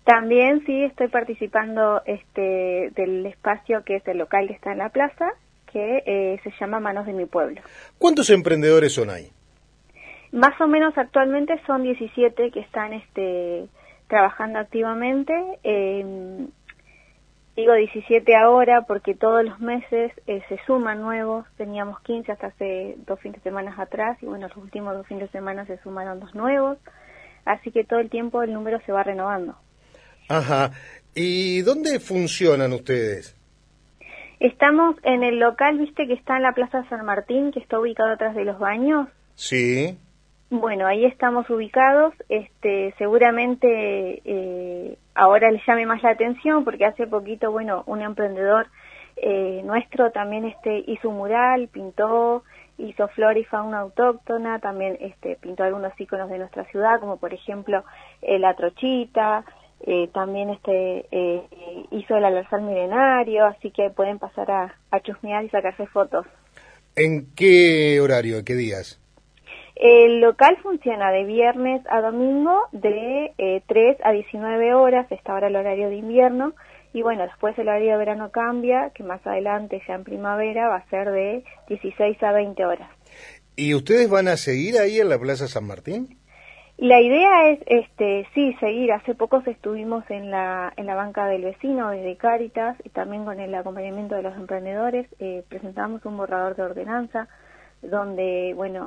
También sí estoy participando del espacio que es el local que está en la plaza, que se llama Manos de mi Pueblo. ¿Cuántos emprendedores son ahí? Más o menos actualmente son 17 que están trabajando activamente. Digo 17 ahora porque todos los meses se suman nuevos. Teníamos 15 hasta hace 2 fines de semana atrás y bueno, los últimos 2 fines de semana se sumaron 2 nuevos. Así que todo el tiempo el número se va renovando. Ajá. ¿Y dónde funcionan ustedes? Estamos en el local, viste, que está en la Plaza San Martín, que está ubicado atrás de los baños. Sí. Bueno, ahí estamos ubicados. Seguramente ahora les llame más la atención porque hace poquito, bueno, un emprendedor nuestro también hizo un mural, pintó, hizo flora y fauna autóctona, también pintó algunos íconos de nuestra ciudad, como por ejemplo la trochita. También hizo el alarzal milenario, así que pueden pasar a chusmear y sacarse fotos. ¿En qué horario, qué días? El local funciona de viernes a domingo de 3 a 19 horas, está ahora el horario de invierno, y bueno, después el horario de verano cambia, que más adelante ya en primavera va a ser de 16 a 20 horas. ¿Y ustedes van a seguir ahí en la Plaza San Martín? La idea es, sí, seguir. Hace poco estuvimos en la banca del vecino desde Cáritas y también con el acompañamiento de los emprendedores. Presentamos un borrador de ordenanza donde, bueno,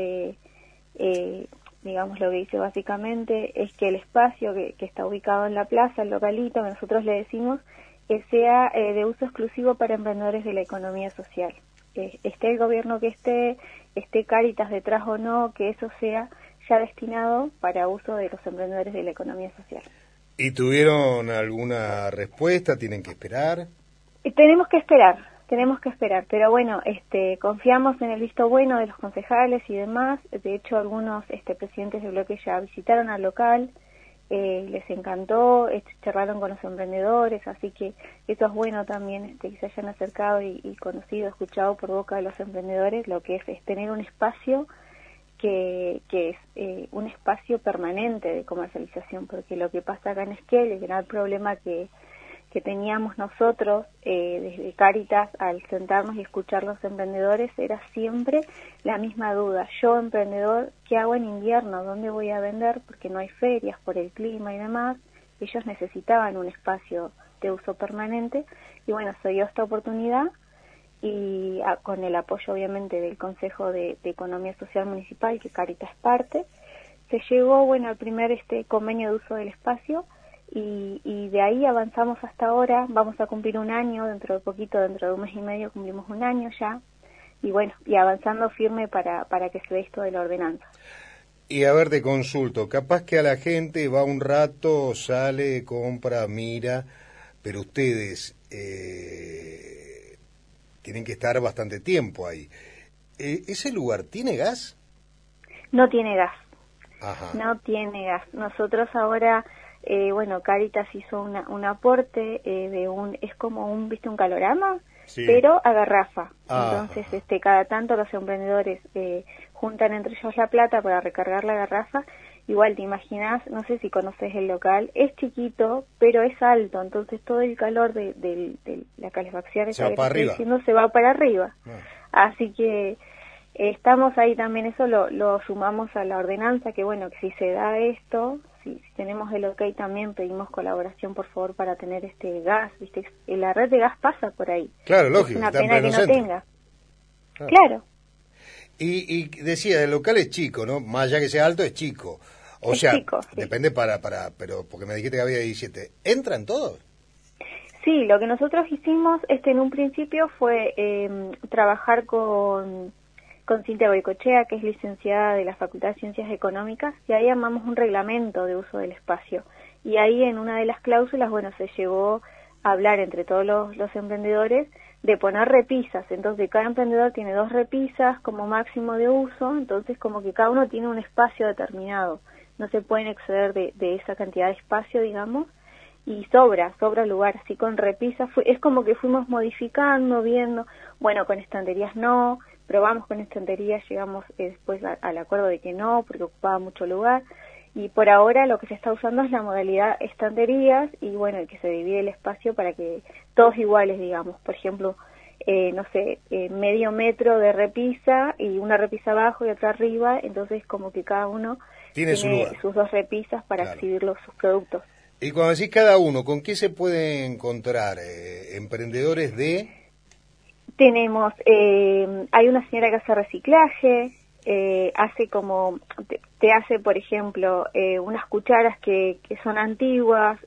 digamos, lo que dice básicamente es que el espacio que está ubicado en la plaza, el localito, que nosotros le decimos, que sea de uso exclusivo para emprendedores de la economía social. Esté el gobierno que esté Cáritas detrás o no, que eso sea ya destinado para uso de los emprendedores de la economía social. ¿Y tuvieron alguna respuesta? ¿Tienen que esperar? Tenemos que esperar, pero bueno, confiamos en el visto bueno de los concejales y demás. De hecho, algunos presidentes de bloque ya visitaron al local, les encantó, charlaron con los emprendedores, así que eso es bueno también, que se hayan acercado y conocido, escuchado por boca de los emprendedores lo que es tener un espacio que es un espacio permanente de comercialización, porque lo que pasa acá en Esquel, el gran problema que teníamos nosotros desde Cáritas al sentarnos y escuchar los emprendedores era siempre la misma duda. Yo, emprendedor, ¿qué hago en invierno? ¿Dónde voy a vender? Porque no hay ferias por el clima y demás. Ellos necesitaban un espacio de uso permanente y bueno, se dio esta oportunidad y con el apoyo obviamente del Consejo de Economía Social Municipal, que Cáritas es parte, se llegó, bueno, al primer convenio de uso del espacio y de ahí avanzamos hasta ahora. Vamos a cumplir un año, dentro de poquito, dentro de un mes y medio cumplimos un año ya, y bueno, y avanzando firme para que se dé esto de la ordenanza. Y a ver, te consulto, capaz que a la gente va un rato, sale, compra, mira, pero ustedes tienen que estar bastante tiempo ahí. ¿Ese lugar tiene gas? No tiene gas. Ajá. No tiene gas. Nosotros ahora, bueno, Cáritas hizo un aporte es como ¿viste? Un calorama, sí, pero a garrafa. Ajá. Entonces, cada tanto los emprendedores juntan entre ellos la plata para recargar la garrafa. Igual te imaginas, no sé si conoces el local, es chiquito, pero es alto, entonces todo el calor de la calefacción se va para arriba. Se va para arriba. Así que estamos ahí también, eso lo sumamos a la ordenanza, que bueno, que si se da esto, si tenemos el ok también pedimos colaboración por favor para tener gas, ¿viste? La red de gas pasa por ahí. Claro, lógico. Es una pena que no tenga. Claro. Y decía, el local es chico, ¿no? Más allá que sea alto, es chico. O sea, chico, sí. Depende pero porque me dijiste que había 17. ¿Entran todos? Sí, lo que nosotros hicimos en un principio fue trabajar con Cintia Boicochea, que es licenciada de la Facultad de Ciencias Económicas, y ahí armamos un reglamento de uso del espacio. Y ahí en una de las cláusulas, bueno, se llegó a hablar entre todos los emprendedores de poner repisas. Entonces cada emprendedor tiene 2 repisas como máximo de uso, entonces como que cada uno tiene un espacio determinado. No se pueden exceder de esa cantidad de espacio, digamos, y sobra lugar. Así con repisas es como que fuimos modificando, viendo, bueno, con estanterías no, probamos con estanterías, llegamos después al acuerdo de que no, porque ocupaba mucho lugar, Y por ahora lo que se está usando es la modalidad estanterías y bueno, que se divide el espacio para que todos iguales, digamos. Por ejemplo, no sé, medio metro de repisa y una repisa abajo y otra arriba, entonces como que cada uno tiene su lugar, sus dos repisas para exhibir sus productos. Y cuando decís cada uno, ¿con qué se puede encontrar? ¿Emprendedores de...? Tenemos, hay una señora que hace reciclaje, hace como, te hace, por ejemplo, unas cucharas que son antiguas,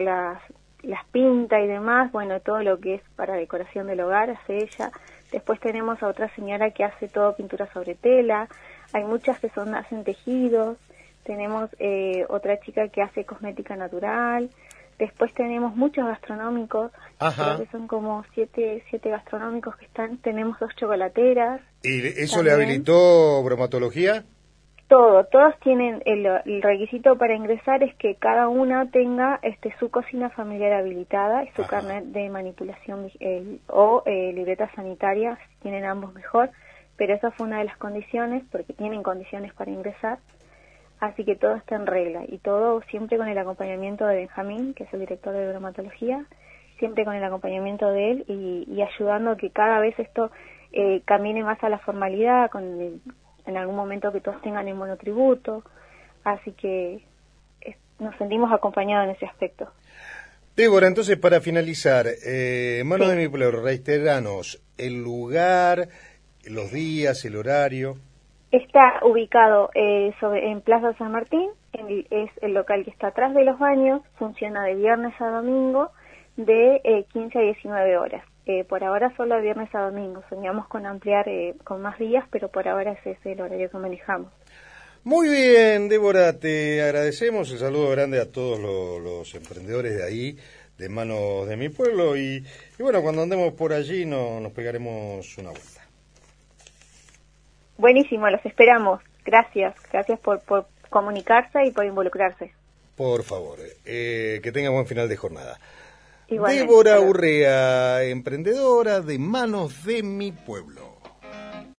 las pinta y demás, bueno, todo lo que es para decoración del hogar hace ella. Después tenemos a otra señora que hace todo pintura sobre tela, hay muchas que hacen tejidos, tenemos otra chica que hace cosmética natural. Después tenemos muchos gastronómicos, creo que son como siete gastronómicos que están, tenemos 2 chocolateras. ¿Y eso también. ¿Le habilitó bromatología? Todos tienen, el requisito para ingresar es que cada una tenga su cocina familiar habilitada y su carnet de manipulación o libreta sanitaria, si tienen ambos mejor, pero esa fue una de las condiciones, porque tienen condiciones para ingresar. Así que todo está en regla y todo siempre con el acompañamiento de Benjamín, que es el director de bromatología, siempre con el acompañamiento de él y ayudando a que cada vez esto camine más a la formalidad, en algún momento que todos tengan el monotributo. Así que nos sentimos acompañados en ese aspecto. Débora, entonces para finalizar, Manos de mi Pueblo, reiteranos el lugar, los días, el horario. Está ubicado en Plaza San Martín, es el local que está atrás de los baños, funciona de viernes a domingo de 15 a 19 horas. Por ahora solo de viernes a domingo, soñamos con ampliar con más días, pero por ahora ese es el horario que manejamos. Muy bien, Débora, te agradecemos, el saludo grande a todos los emprendedores de ahí, de Manos de mi Pueblo, y bueno, cuando andemos por allí nos pegaremos una vuelta. Buenísimo, los esperamos. Gracias por comunicarse y por involucrarse. Por favor, que tenga buen final de jornada. Igualmente. Débora Urrea, emprendedora de Manos de mi Pueblo.